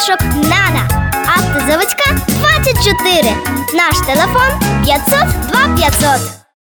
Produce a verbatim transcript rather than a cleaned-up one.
іграшок Нана. Автозаводська двадцять чотири. Наш телефон п'ятсот два п'ятсот.